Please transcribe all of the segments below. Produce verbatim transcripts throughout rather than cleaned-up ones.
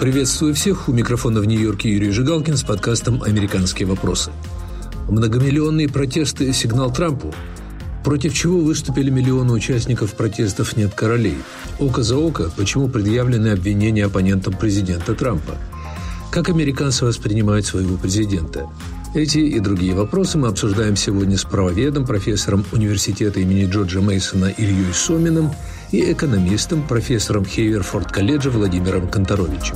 Приветствую всех. У микрофона в Нью-Йорке Юрий Жигалкин с подкастом «Американские вопросы». Многомиллионные протесты – сигнал Трампу? Против чего выступили миллионы участников протестов «Нет королей»? Око за око, почему предъявлены обвинения оппонентам президента Трампа? Как американцы воспринимают своего президента? Эти и другие вопросы мы обсуждаем сегодня с правоведом, профессором университета имени Джорджа Мейсона Ильей Соминым и экономистом, профессором Хейверфорд-колледжа Владимиром Конторовичем.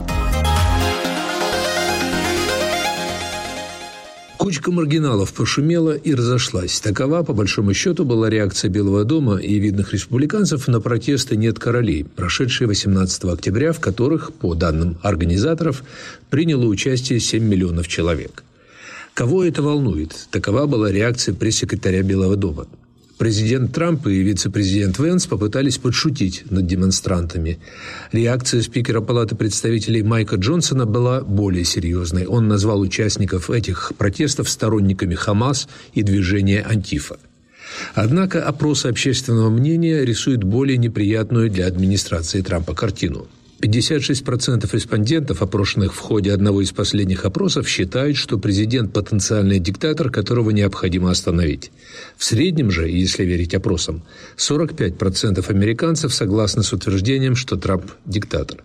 Кучка маргиналов пошумела и разошлась. Такова, по большому счету, была реакция Белого дома и видных республиканцев на протесты «Нет королей», прошедшие восемнадцатого октября, в которых, по данным организаторов, приняло участие семь миллионов человек. Кого это волнует? Такова была реакция пресс-секретаря Белого дома. Президент Трамп и вице-президент Венс попытались подшутить над демонстрантами. Реакция спикера Палаты представителей Майка Джонсона была более серьезной. Он назвал участников этих протестов сторонниками Хамас и движения Антифа. Однако опросы общественного мнения рисуют более неприятную для администрации Трампа картину. пятьдесят шесть процентов респондентов, опрошенных в ходе одного из последних опросов, считают, что президент – потенциальный диктатор, которого необходимо остановить. В среднем же, если верить опросам, сорок пять процентов американцев согласны с утверждением, что Трамп – диктатор.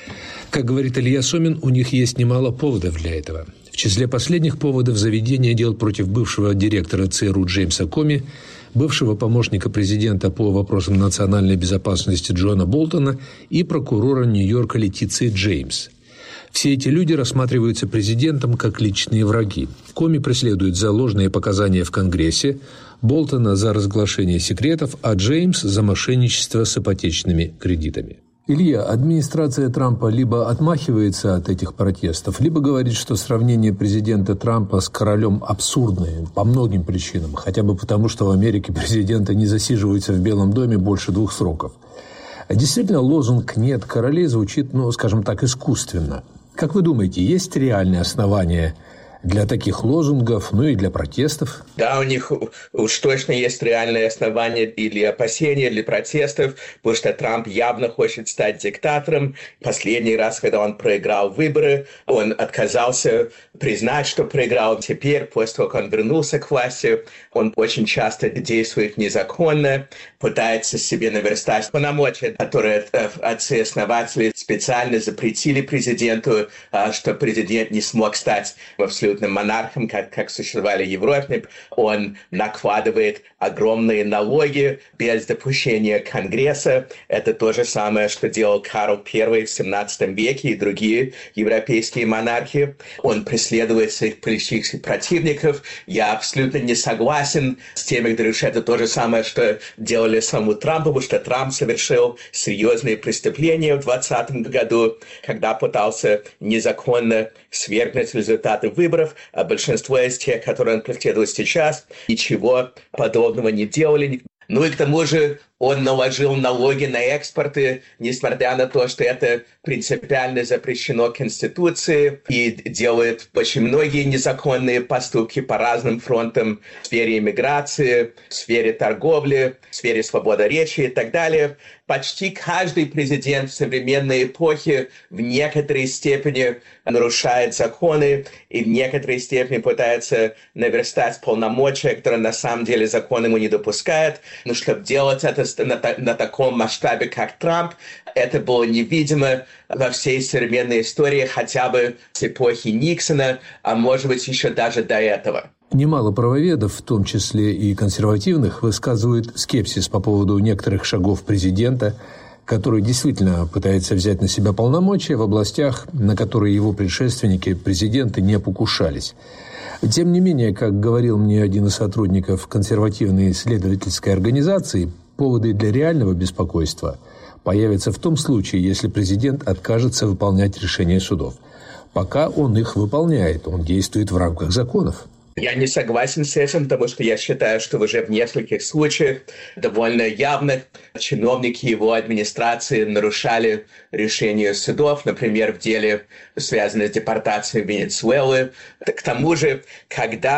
Как говорит Илья Сомин, у них есть немало поводов для этого. В числе последних поводов заведение дел против бывшего директора ЦРУ Джеймса Коми, бывшего помощника президента по вопросам национальной безопасности Джона Болтона и прокурора Нью-Йорка Летиции Джеймс. Все эти люди рассматриваются президентом как личные враги. Коми преследует за ложные показания в Конгрессе, Болтона за разглашение секретов, а Джеймс за мошенничество с ипотечными кредитами. Илья, администрация Трампа либо отмахивается от этих протестов, либо говорит, что сравнение президента Трампа с королем абсурдное по многим причинам, хотя бы потому, что в Америке президенты не засиживаются в Белом доме больше двух сроков. Действительно, лозунг «Нет королей» звучит, ну, скажем так, искусственно. Как вы думаете, есть реальные основания для таких лозунгов, ну и для протестов? Да, у них уж точно есть реальные основания или опасения, или протестов, потому что Трамп явно хочет стать диктатором. Последний раз, когда он проиграл выборы, он отказался признать, что проиграл. Теперь, после того, как он вернулся к власти, он очень часто действует незаконно, пытается себе наверстать полномочия, которые отцы-основатели специально запретили президенту, что президент не смог стать абсолютно монархом, как, как существовали в Европе. Он накладывает огромные налоги без допущения Конгресса. Это то же самое, что делал Карл Первый в семнадцатом веке и другие европейские монархи. Он преследует своих политических противников. Я абсолютно не согласен с теми, кто говорит, что это то же самое, что делали самому Трампу, потому что Трамп совершил серьезные преступления в двадцатом году, когда пытался незаконно свергнуть результаты выборов. А большинство из тех, которые он преследует сейчас, ничего подобного не делали. Ну и к тому же он наложил налоги на экспорты, несмотря на то, что это принципиально запрещено Конституцией, и делает очень многие незаконные поступки по разным фронтам в сфере иммиграции, в сфере торговли, в сфере свободы речи и так далее. Почти каждый президент в современной эпохе в некоторой степени нарушает законы и в некоторой степени пытается наверстать полномочия, которые на самом деле закон ему не допускает. Но чтобы делать это на, на таком масштабе, как Трамп, это было невидимо во всей современной истории, хотя бы с эпохи Никсона, а может быть еще даже до этого. Немало правоведов, в том числе и консервативных, высказывают скепсис по поводу некоторых шагов президента, который действительно пытается взять на себя полномочия в областях, на которые его предшественники, президенты, не покушались. Тем не менее, как говорил мне один из сотрудников консервативной исследовательской организации, поводы для реального беспокойства появятся в том случае, если президент откажется выполнять решения судов. Пока он их выполняет, он действует в рамках законов. Я не согласен с этим, потому что я считаю, что уже в нескольких случаях довольно явно чиновники его администрации нарушали решения судов, например, в деле, связанном с депортацией Венесуэлы. К тому же, когда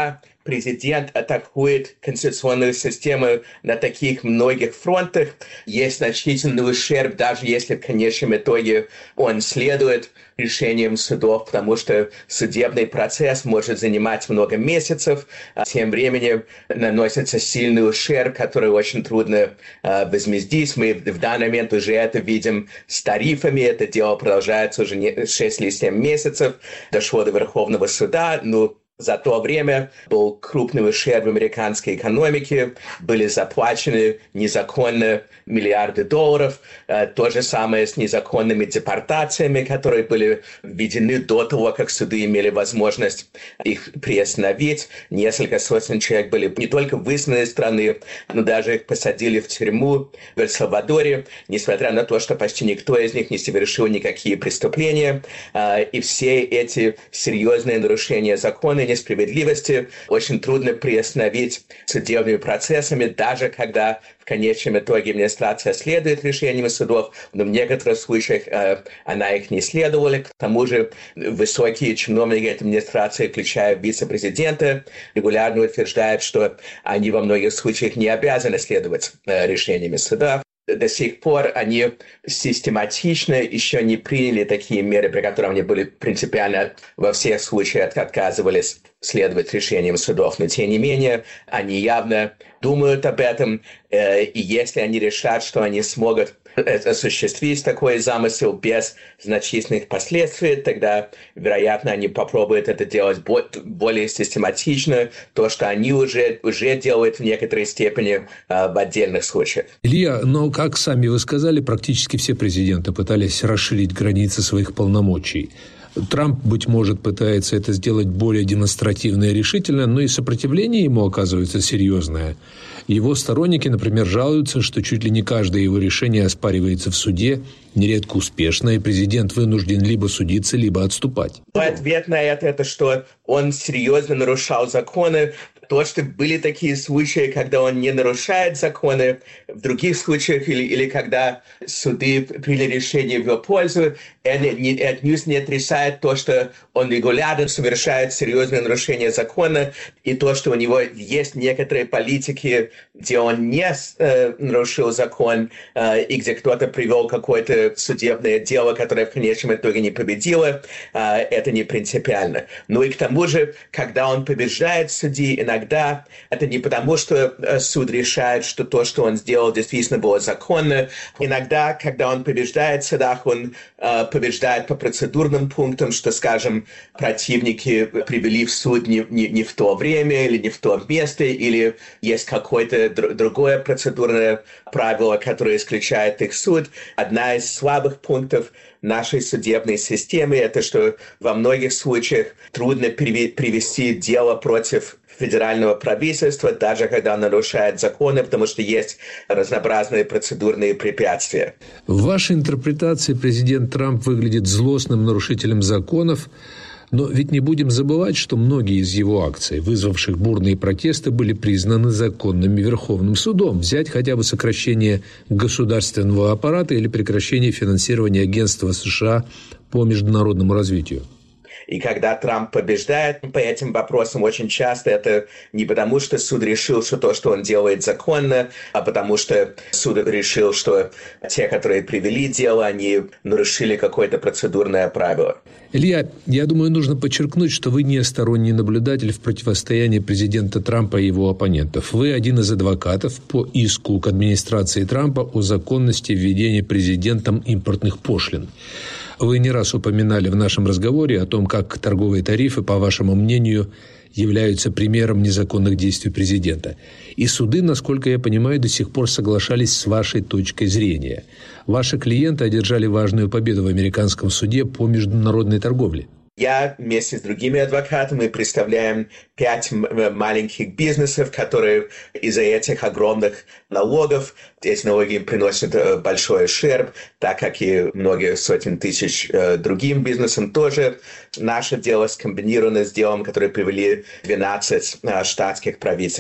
президент атакует конституционную систему на таких многих фронтах, есть значительный ущерб, даже если в конечном итоге он следует решениям судов, потому что судебный процесс может занимать много месяцев, а тем временем наносится сильный ущерб, который очень трудно э, возместить. Мы в данный момент уже это видим с тарифами, это дело продолжается уже не, шесть или семь месяцев, дошло до Верховного суда, ну, за то время был крупный ущерб в американской экономике, были заплачены незаконно миллиарды долларов. То же самое с незаконными депортациями, которые были введены до того, как суды имели возможность их приостановить. Несколько сотен человек были не только высланы из страны, но даже их посадили в тюрьму в Эль-Сальвадоре, несмотря на то, что почти никто из них не совершил никакие преступления. И все эти серьезные нарушения закона и несправедливости очень трудно приостановить судебными процессами, даже когда в конечном итоге администрация следует решениям судов, но в некоторых случаях э, она их не следовала. К тому же высокие чиновники администрации, включая вице-президента, регулярно утверждают, что они во многих случаях не обязаны следовать э, решениями суда. До сих пор они систематично еще не приняли такие меры, при которых они были принципиально во всех случаях отказывались следовать решениям судов. Но тем не менее, они явно думают об этом, э, и если они решат, что они смогут осуществить такой замысел без значительных последствий, тогда, вероятно, они попробуют это делать более систематично, то, что они уже, уже делают в некоторой степени э, в отдельных случаях. Илья, но, как сами вы сказали, практически все президенты пытались расширить границы своих полномочий. Трамп, быть может, пытается это сделать более демонстративно и решительно, но и сопротивление ему оказывается серьезное. Его сторонники, например, жалуются, что чуть ли не каждое его решение оспаривается в суде, нередко успешно, и президент вынужден либо судиться, либо отступать. Ответ на это, это что он серьезно нарушал законы. То, что были такие случаи, когда он не нарушает законы, в других случаях, или, или когда суды приняли решение в его пользу, это не, отнюдь не отрицает то, что он регулярно совершает серьезные нарушения закона, и то, что у него есть некоторые политики, где он не э, нарушил закон, э, и где кто-то привел какое-то судебное дело, которое в конечном итоге не победило, э, это не принципиально. Ну и к тому же, когда он побеждает в суде, иногда это не потому, что э, суд решает, что то, что он сделал, действительно было законно. Иногда, когда он побеждает в судах, он э, побеждает по процедурным пунктам, что, скажем, противники привели в суд не, не, не в то время или не в то место, или есть какое-то др- другое процедурное правило, которое исключает их суд. Одна из слабых пунктов нашей судебной системы — это что во многих случаях трудно привести дело против федерального правительства, даже когда он нарушает законы, потому что есть разнообразные процедурные препятствия. В вашей интерпретации президент Трамп выглядит злостным нарушителем законов, но ведь не будем забывать, что многие из его акций, вызвавших бурные протесты, были признаны законными Верховным судом. Взять хотя бы сокращение государственного аппарата или прекращение финансирования агентства США по международному развитию. И когда Трамп побеждает по этим вопросам, очень часто это не потому, что суд решил, что то, что он делает, законно, а потому что суд решил, что те, которые привели дело, они нарушили какое-то процедурное правило. Илья, я думаю, нужно подчеркнуть, что вы не сторонний наблюдатель в противостоянии президента Трампа и его оппонентов. Вы один из адвокатов по иску к администрации Трампа о законности введения президентом импортных пошлин. Вы не раз упоминали в нашем разговоре о том, как торговые тарифы, по вашему мнению, являются примером незаконных действий президента. И суды, насколько я понимаю, до сих пор соглашались с вашей точкой зрения. Ваши клиенты одержали важную победу в американском суде по международной торговле. Я вместе с другими адвокатами представляем пять маленьких бизнесов, которые из-за этих огромных налогов, эти налоги приносят большой ущерб, так как и многие сотен тысяч другим бизнесам тоже. Наше дело скомбинировано с делом, которое привели двенадцать штатских правительств.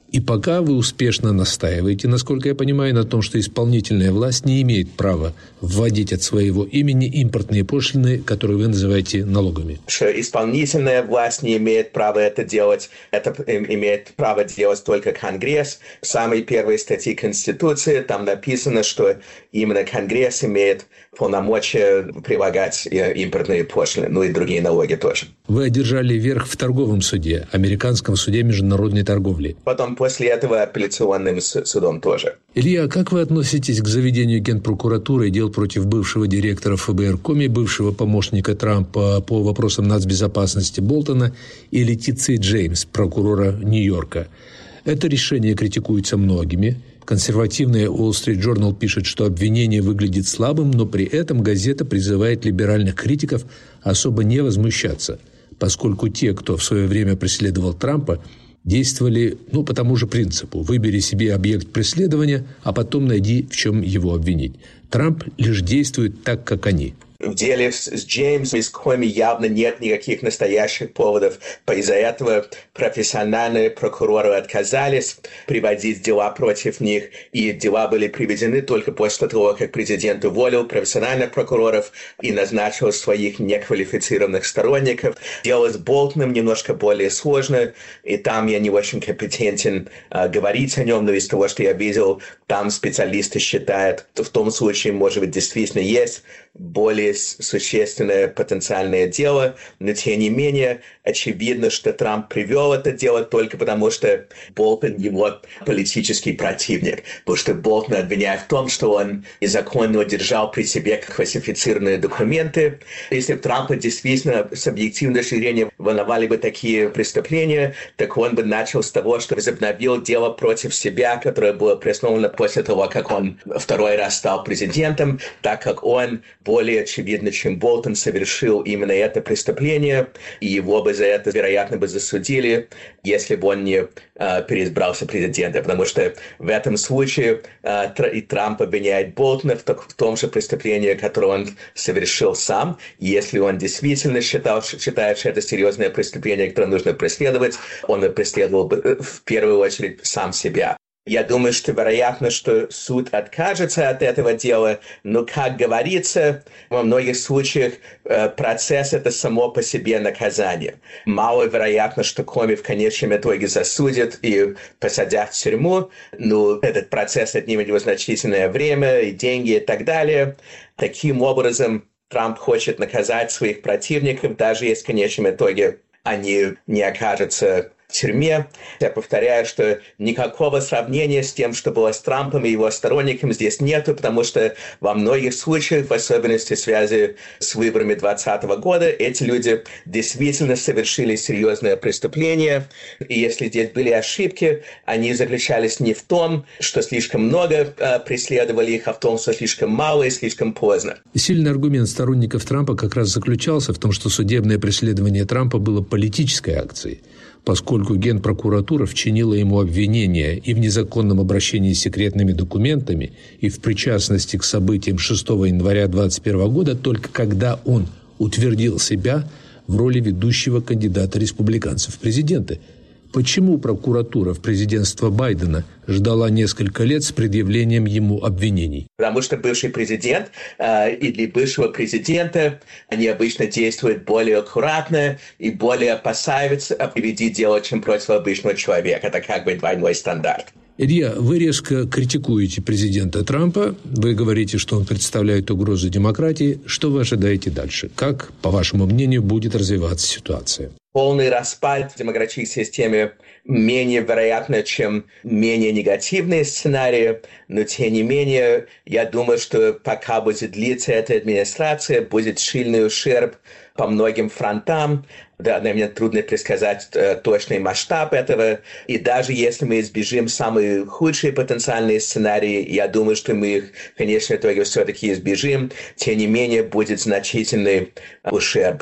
И пока вы успешно настаиваете, насколько я понимаю, на том, что исполнительная власть не имеет права вводить от своего имени импортные пошлины, которые вы называете налогами. Что исполнительная власть не имеет права это делать. Это имеет право делать только Конгресс. В самой первой статье Конституции там написано, что именно Конгресс имеет полномочия прилагать импортные пошлины, ну и другие налоги тоже. Вы одержали верх в торговом суде, американском суде международной торговли. Потом после этого апелляционным судом тоже. Илья, как вы относитесь к заведению Генпрокуратуры дел против бывшего директора эф бэ эр Коми, бывшего помощника Трампа по вопросам нацбезопасности Болтона и Летиции Джеймс, прокурора Нью-Йорка? Это решение критикуется многими. Консервативная Wall Street Journal пишет, что обвинение выглядит слабым, но при этом газета призывает либеральных критиков особо не возмущаться, поскольку те, кто в свое время преследовал Трампа, действовали ну, по тому же принципу. Выбери себе объект преследования, а потом найди, в чем его обвинить. Трамп лишь действует так, как они. В деле с Джеймсом и с Коми явно нет никаких настоящих поводов. Из-за этого профессиональные прокуроры отказались приводить дела против них, и дела были приведены только после того, как президент уволил профессиональных прокуроров и назначил своих неквалифицированных сторонников. Дело с Болтоном немножко более сложно, и там я не очень компетентен а, говорить о нем, но из того, что я видел, там специалисты считают, что в том случае, может быть, действительно есть более существенное потенциальное дело, но тем не менее очевидно, что Трамп привел это дело только потому, что Болтон его политический противник, потому что Болтон обвиняет в том, что он незаконно держал при себе классифицированные документы. Если бы Трампа действительно с объективной точки зрения волновали бы такие преступления, так он бы начал с того, что возобновил дело против себя, которое было приостановлено после того, как он второй раз стал президентом, так как он более очевидно, чем Болтон, совершил именно это преступление, и его бы за это, вероятно, бы засудили, если бы он не э, переизбрался президентом, потому что в этом случае э, и Трамп обвиняет Болтона в, в том же преступлении, которое он совершил сам. Если он действительно считал, считает, что это серьезное преступление, которое нужно преследовать, он бы преследовал бы в первую очередь сам себя. Я думаю, что вероятно, что суд откажется от этого дела, но, как говорится, во многих случаях э, процесс – это само по себе наказание. Маловероятно, что Коми в конечном итоге засудят и посадят в тюрьму, но этот процесс отнимет его значительное время и деньги и так далее. Таким образом, Трамп хочет наказать своих противников, даже если в конечном итоге они не окажутся в тюрьме. Я повторяю, что никакого сравнения с тем, что было с Трампом и его сторонниками, здесь нету, потому что во многих случаях, в особенности в связи с выборами двадцатого года, эти люди действительно совершили серьезное преступление. И если здесь были ошибки, они заключались не в том, что слишком много э, преследовали их, а в том, что слишком мало и слишком поздно. Сильный аргумент сторонников Трампа как раз заключался в том, что судебное преследование Трампа было политической акцией, поскольку Генпрокуратура вчинила ему обвинения и в незаконном обращении с секретными документами, и в причастности к событиям шестого января двадцать первого года только когда он утвердил себя в роли ведущего кандидата республиканцев в президенты. Почему прокуратура в президентство Байдена ждала несколько лет с предъявлением ему обвинений? Потому что бывший президент э, или бывшего президента, они обычно действуют более аккуратно и более опасаются привести дело, чем против обычного человека. Это как бы двойной стандарт. Илья, вы резко критикуете президента Трампа, вы говорите, что он представляет угрозу демократии. Что вы ожидаете дальше? Как, по вашему мнению, будет развиваться ситуация? Полный распад в демократической системе менее вероятно, чем менее негативные сценарии, но тем не менее, я думаю, что пока будет длиться эта администрация, будет сильный ущерб по многим фронтам. Да, наверное, трудно предсказать э, точный масштаб этого. И даже если мы избежим самые худшие потенциальные сценарии, я думаю, что мы их в конечном итоге все-таки избежим, тем не менее будет значительный э, ущерб.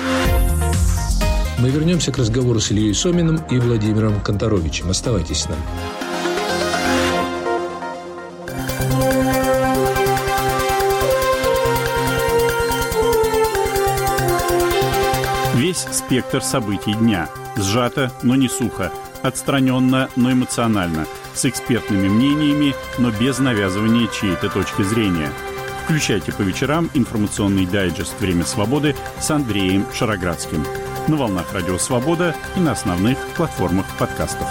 Мы вернемся к разговору с Ильей Соминым и Владимиром Конторовичем. Оставайтесь с нами. Весь спектр событий дня. Сжато, но не сухо. Отстраненно, но эмоционально, с экспертными мнениями, но без навязывания чьей-то точки зрения. Включайте по вечерам информационный дайджест «Время свободы» с Андреем Шароградским на волнах Радио Свобода и на основных платформах подкастов.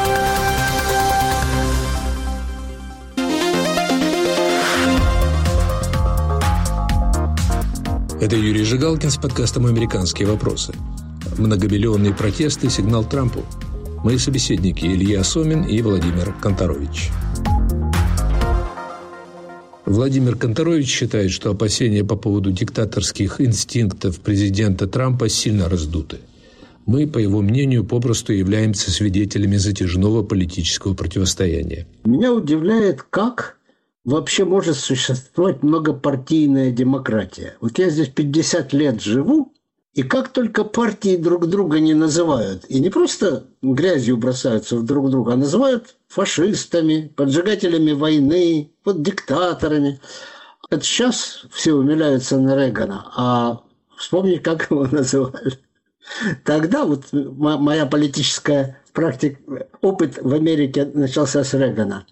Это Юрий Жигалкин с подкастом «Американские вопросы». Многомиллионные протесты – сигнал Трампу. Мои собеседники Илья Сомин и Владимир Канторович. Владимир Канторович считает, что опасения по поводу диктаторских инстинктов президента Трампа сильно раздуты. Мы, по его мнению, попросту являемся свидетелями затяжного политического противостояния. Меня удивляет, как вообще может существовать многопартийная демократия. Вот я здесь пятьдесят лет живу, и как только партии друг друга не называют, и не просто грязью бросаются в друг друга, а называют фашистами, поджигателями войны, вот диктаторами. Это сейчас все умиляются на Рейгана, а вспомни, как его называли. Тогда вот моя политическая практика, опыт в Америке начался с Рейгана.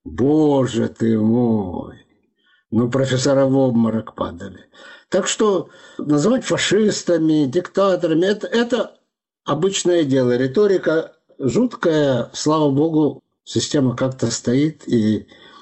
Боже ты мой! Ну, профессора в обморок падали. Так что называть фашистами, диктаторами это, – это обычное дело. Риторика жуткая, слава богу, система как-то стоит. И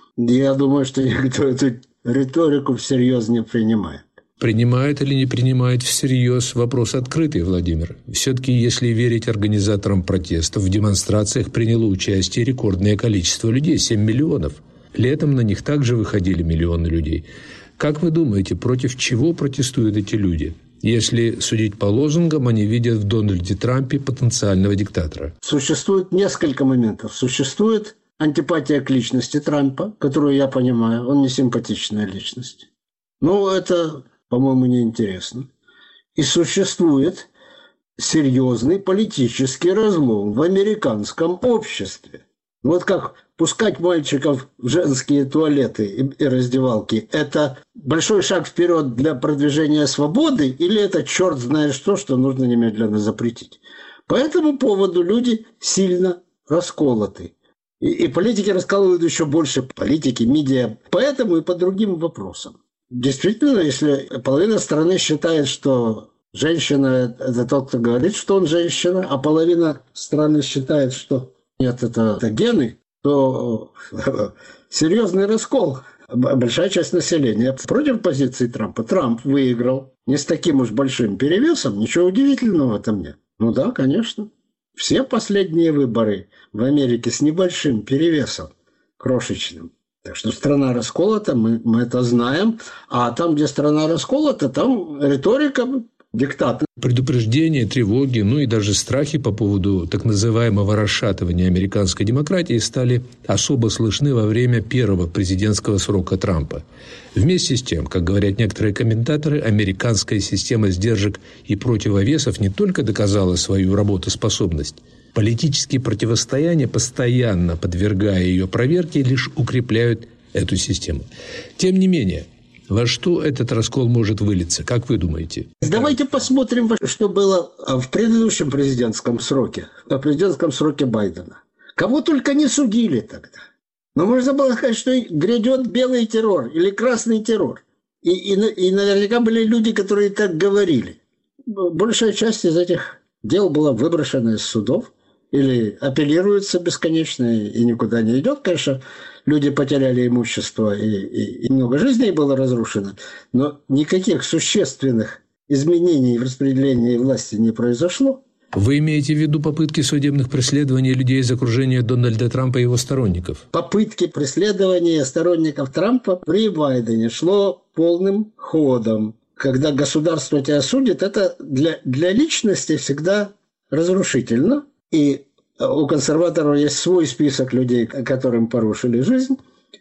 я думаю, что никто эту риторику всерьез не принимает. Принимает или не принимает всерьез – вопрос открытый, Владимир. Все-таки, если верить организаторам протестов, в демонстрациях приняло участие рекордное количество людей – семь миллионов. Летом на них также выходили миллионы людей. Как вы думаете, против чего протестуют эти люди? Если судить по лозунгам, они видят в Дональде Трампе потенциального диктатора. Существует несколько моментов. Существует антипатия к личности Трампа, которую я понимаю. Он не симпатичная личность. Но это, по-моему, неинтересно. И существует серьезный политический разлом в американском обществе. Вот как пускать мальчиков в женские туалеты и раздевалки – это большой шаг вперед для продвижения свободы или это черт знает что, что нужно немедленно запретить? По этому поводу люди сильно расколоты. И, и политики раскалывают еще больше, политики, медиа, поэтому и по другим вопросам. Действительно, если половина страны считает, что женщина – это тот, кто говорит, что он женщина, а половина страны считает, что нет, это, это гены, то серьезный раскол. Большая часть населения против позиции Трампа. Трамп выиграл не с таким уж большим перевесом, ничего удивительного в этом нет. Ну да, конечно. Все последние выборы в Америке с небольшим перевесом, крошечным. Так что страна расколота, мы, мы это знаем. А там, где страна расколота, там риторика диктата. Предупреждения, тревоги, ну и даже страхи по поводу так называемого расшатывания американской демократии стали особо слышны во время первого президентского срока Трампа. Вместе с тем, как говорят некоторые комментаторы, американская система сдержек и противовесов не только доказала свою работоспособность. Политические противостояния, постоянно подвергая ее проверке, лишь укрепляют эту систему. Тем не менее, во что этот раскол может вылиться? Как вы думаете? Давайте посмотрим, что было в предыдущем президентском сроке, в президентском сроке Байдена. Кого только не судили тогда. Но можно было сказать, что грядет белый террор или красный террор. И, и, и наверняка были люди, которые так говорили. Большая часть из этих дел была выброшена из судов или апеллируется бесконечно и никуда не идет. Конечно, люди потеряли имущество и, и, и много жизней было разрушено, но никаких существенных изменений в распределении власти не произошло. Вы имеете в виду попытки судебных преследований людей из окружения Дональда Трампа и его сторонников? Попытки преследования сторонников Трампа при Байдене шло полным ходом. Когда государство тебя судит, это для, для личности всегда разрушительно. И у консерваторов есть свой список людей, которым порушили жизнь.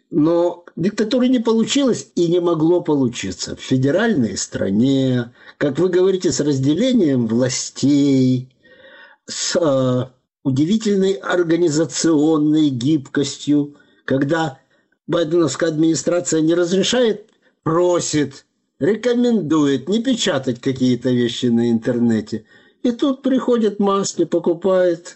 Но диктатуры не получилось и не могло получиться. В федеральной стране, как вы говорите, с разделением властей, с э, удивительной организационной гибкостью, когда байденовская администрация не разрешает, просит, рекомендует не печатать какие-то вещи на интернете. И тут приходит Маск и покупает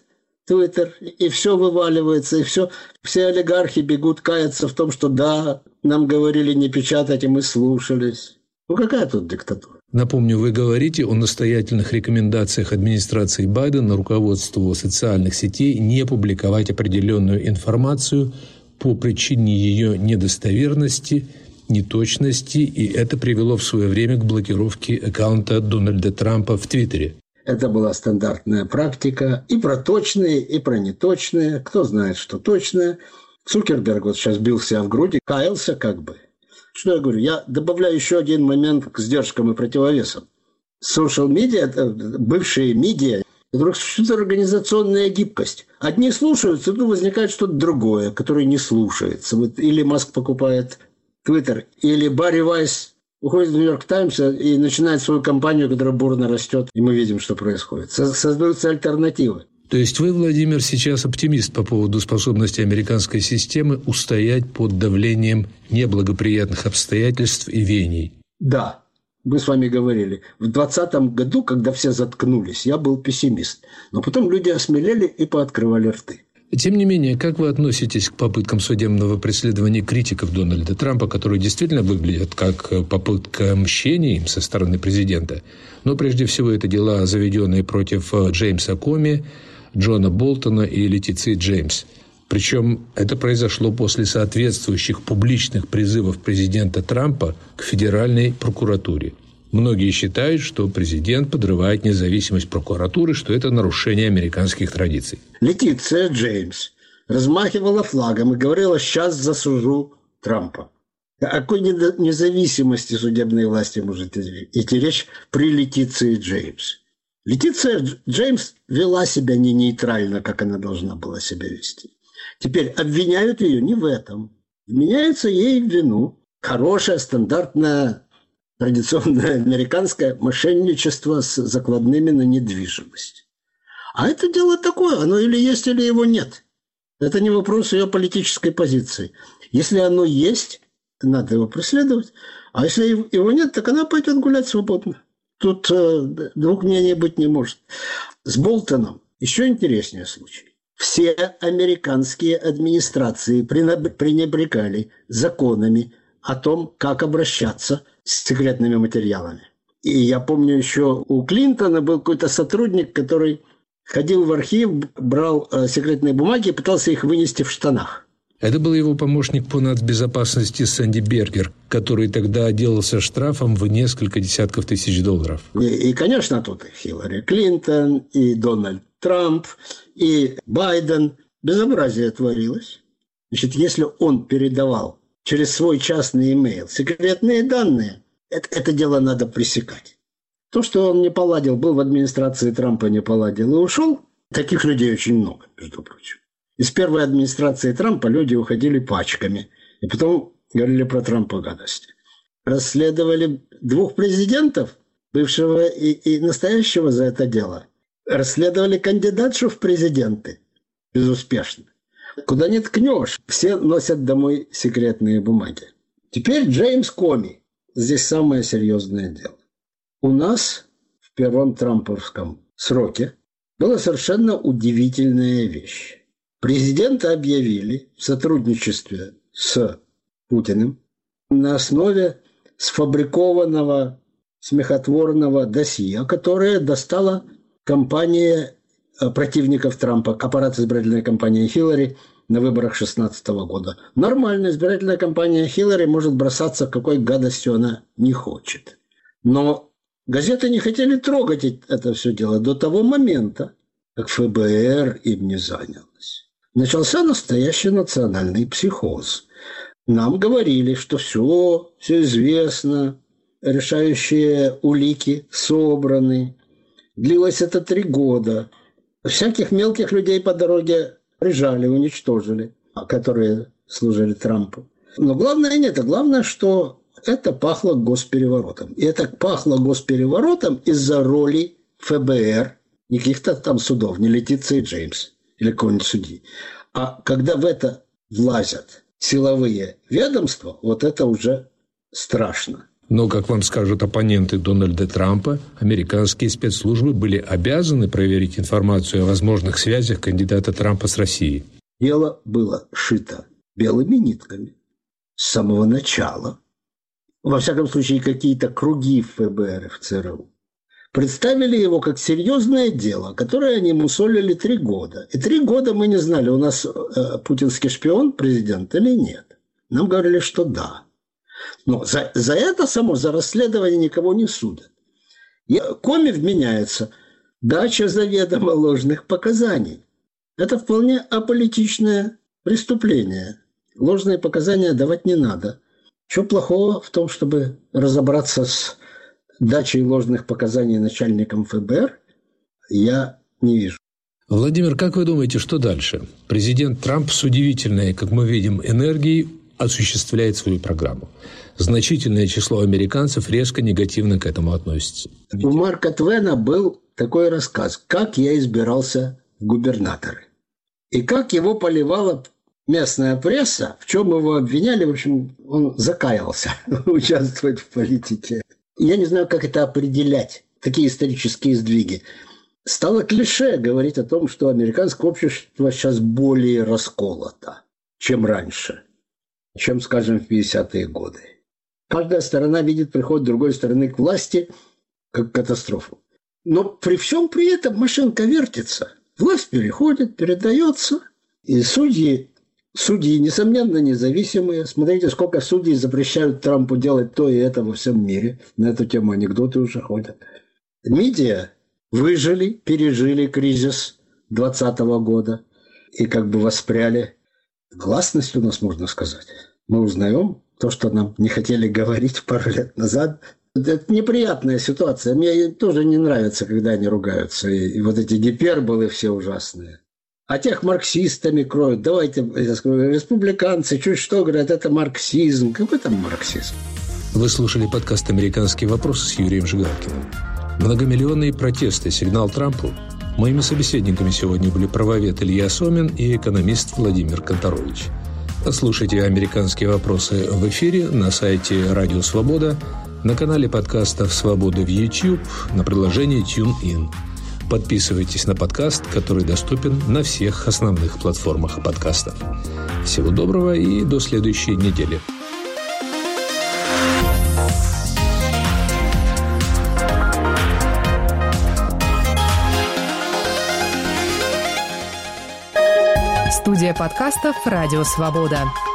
Твиттер, и все вываливается, и все. Все олигархи бегут каяться в том, что да, нам говорили не печатать, и мы слушались. Ну какая тут диктатура? Напомню, вы говорите о настоятельных рекомендациях администрации Байдена руководству социальных сетей не публиковать определенную информацию по причине ее недостоверности, неточности, и это привело в свое время к блокировке аккаунта Дональда Трампа в Твиттере. Это была стандартная практика и про точные, и про неточные. Кто знает, что точное. Цукерберг вот сейчас бил себя в грудь и каялся как бы. Что я говорю? Я добавляю еще один момент к сдержкам и противовесам. Social media, бывшие медиа, вдруг существует организационная гибкость. Одни слушаются, тут возникает что-то другое, которое не слушается. Вот или Маск покупает Твиттер, или Барри Вайс уходит в Нью-Йорк Таймс и начинает свою кампанию, которая бурно растет, и мы видим, что происходит. Создаются альтернативы. То есть вы, Владимир, сейчас оптимист по поводу способности американской системы устоять под давлением неблагоприятных обстоятельств и веяний? Да, мы с вами говорили. В двадцатом году, когда все заткнулись, я был пессимист. Но потом люди осмелели и пооткрывали рты. Тем не менее, как вы относитесь к попыткам судебного преследования критиков Дональда Трампа, которые действительно выглядят как попытка мщения им со стороны президента? Но прежде всего это дела, заведенные против Джеймса Коми, Джона Болтона и Летиции Джеймс. Причем это произошло после соответствующих публичных призывов президента Трампа к Федеральной прокуратуре. Многие считают, что президент подрывает независимость прокуратуры, что это нарушение американских традиций. Летиция Джеймс размахивала флагом и говорила: «Сейчас засужу Трампа». О какой независимости судебной власти может идти речь при Летиции Джеймс? Летиция Джеймс вела себя не нейтрально, как она должна была себя вести. Теперь обвиняют ее не в этом. Вменяется ей в вину хорошее, стандартное, традиционное американское мошенничество с закладными на недвижимость. А это дело такое, оно или есть, или его нет. Это не вопрос ее политической позиции. Если оно есть, надо его преследовать. А если его нет, так она пойдет гулять свободно. Тут э, двух мнений быть не может. С Болтоном еще интереснее случай. Все американские администрации пренебрегали законами о том, как обращаться с секретными материалами. И я помню, еще у Клинтона был какой-то сотрудник, который ходил в архив, брал э, секретные бумаги и пытался их вынести в штанах. Это был его помощник по нацбезопасности Сэнди Бергер, который тогда отделался штрафом в несколько десятков тысяч долларов. И, и, конечно, тут и Хиллари Клинтон, и Дональд Трамп, и Байден. Безобразие творилось. Значит, если он передавал через свой частный имейл секретные данные, это, это дело надо пресекать. То, что он не поладил, был в администрации Трампа, не поладил и ушел, таких людей очень много, между прочим. Из первой администрации Трампа люди уходили пачками. И потом говорили про Трампа гадости. Расследовали двух президентов, бывшего и, и настоящего, за это дело. Расследовали кандидатшу в президенты. Безуспешно. Куда ни ткнешь, все носят домой секретные бумаги. Теперь Джеймс Коми. Здесь самое серьезное дело. У нас в первом трамповском сроке была совершенно удивительная вещь. Президента объявили в сотрудничестве с Путиным на основе сфабрикованного смехотворного досье, которое достала компания противников Трампа, аппарат избирательной кампании Хиллари на выборах две тысячи шестнадцатого года. Нормальная избирательная кампания Хиллари может бросаться, какой гадостью она не хочет. Но газеты не хотели трогать это все дело до того момента, как ФБР им не занялось. Начался настоящий национальный психоз. Нам говорили, что все, все известно, решающие улики собраны. Длилось это три года. Всяких мелких людей по дороге прижали, уничтожили, которые служили Трампу. Но главное не это. Главное, что это пахло госпереворотом. И это пахло госпереворотом из-за роли ФБР, не каких-то там судов, не Летиции Джеймс или какого-нибудь судьи. А когда в это влазят силовые ведомства, вот это уже страшно. Но, как вам скажут оппоненты Дональда Трампа, американские спецслужбы были обязаны проверить информацию о возможных связях кандидата Трампа с Россией. Дело было шито белыми нитками с самого начала. Во всяком случае, какие-то круги в ФБР и в ЦРУ представили его как серьезное дело, которое они мусолили три года. И три года мы не знали, у нас э, путинский шпион президент или нет. Нам говорили, что да. Но за, за это само, за расследование никого не судят. И коми вменяется дача заведомо ложных показаний. Это вполне аполитичное преступление. Ложные показания давать не надо. Чего плохого в том, чтобы разобраться с дачей ложных показаний начальникам ФБР, я не вижу. Владимир, как вы думаете, что дальше? Президент Трамп с удивительной, как мы видим, энергией осуществляет свою программу. Значительное число американцев резко негативно к этому относится. У Марка Твена был такой рассказ, как я избирался в губернаторы. И как его поливала местная пресса, в чем его обвиняли, в общем, он закаялся участвовать в политике. Я не знаю, как это определять, такие исторические сдвиги. Стало клише говорить о том, что американское общество сейчас более расколото, чем раньше, чем, скажем, в пятидесятые годы. Каждая сторона видит приход другой стороны к власти как катастрофу. Но при всем при этом машинка вертится. Власть переходит, передается. И судьи, судьи, несомненно, независимые. Смотрите, сколько судей запрещают Трампу делать то и это во всем мире. На эту тему анекдоты уже ходят. Медиа выжили, пережили кризис двадцатого года. И как бы воспряли. Гласность у нас, можно сказать. Мы узнаем то, что нам не хотели говорить пару лет назад. Это неприятная ситуация. Мне тоже не нравится, когда они ругаются. И, и вот эти гиперболы все ужасные. А тех марксистами кроют. Давайте, я скажу, республиканцы чуть что говорят, это марксизм. Какой там марксизм? Вы слушали подкаст «Американские вопросы» с Юрием Жигалкиным. Многомиллионные протесты, сигнал Трампу. Моими собеседниками сегодня были правовед Илья Сомин и экономист Владимир Конторович. Слушайте «Американские вопросы» в эфире на сайте «Радио Свобода», на канале подкастов «Свобода» в YouTube, на приложении TuneIn. Подписывайтесь на подкаст, который доступен на всех основных платформах подкастов. Всего доброго и до следующей недели. Студия подкастов «Радио Свобода».